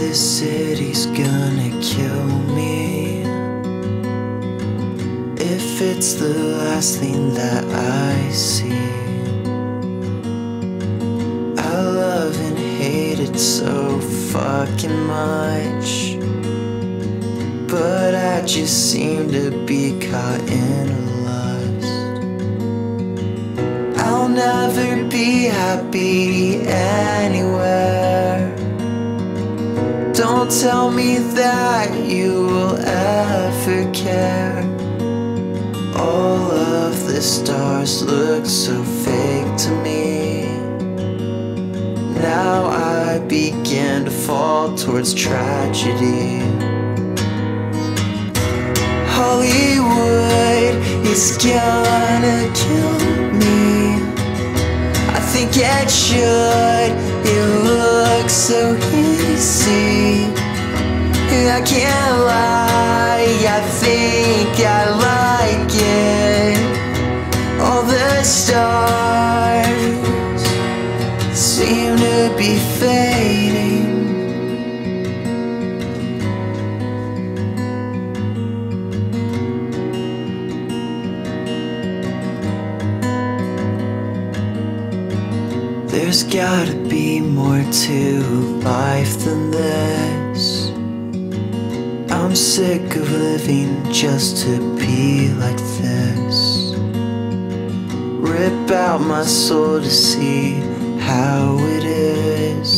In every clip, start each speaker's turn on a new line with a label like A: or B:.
A: this city's gonna kill me if it's the last thing that I see. I love and hate it so fucking much, but I just seem to be caught in a lust. I'll never be happy anywhere. Don't tell me that you will ever care. All of the stars look so fake to me. Now I begin to fall towards tragedy. Hollywood is gonna kill me. I think it should. It looks so easy. I can't lie, I think I like it. All the stars seem to be fading. There's gotta be more to life than this. I'm sick of living just to be like this. Rip out my soul to see how it is.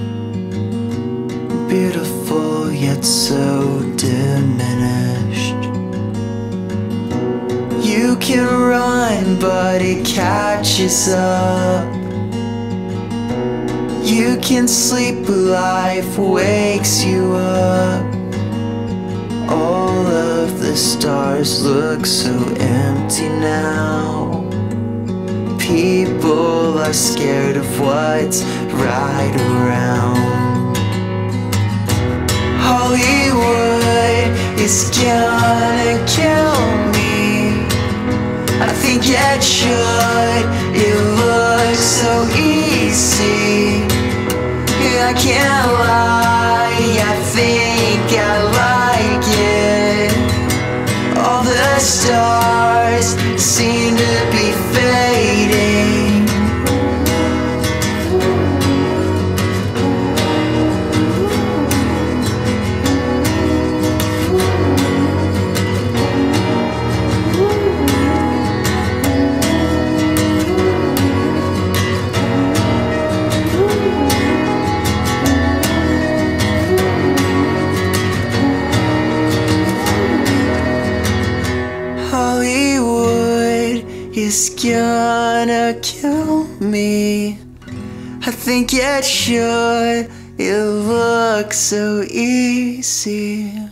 A: Beautiful yet so diminished. You can run but it catches up. You can sleep but life wakes you up. All of the stars look so empty now. People are scared of what's right around. Hollywood is gonna kill me. I think it should. It looks so easy. I can't lie, I think I like it. All the stars seem to be fading. Hollywood is gonna kill me. I think it should. It looks so easy.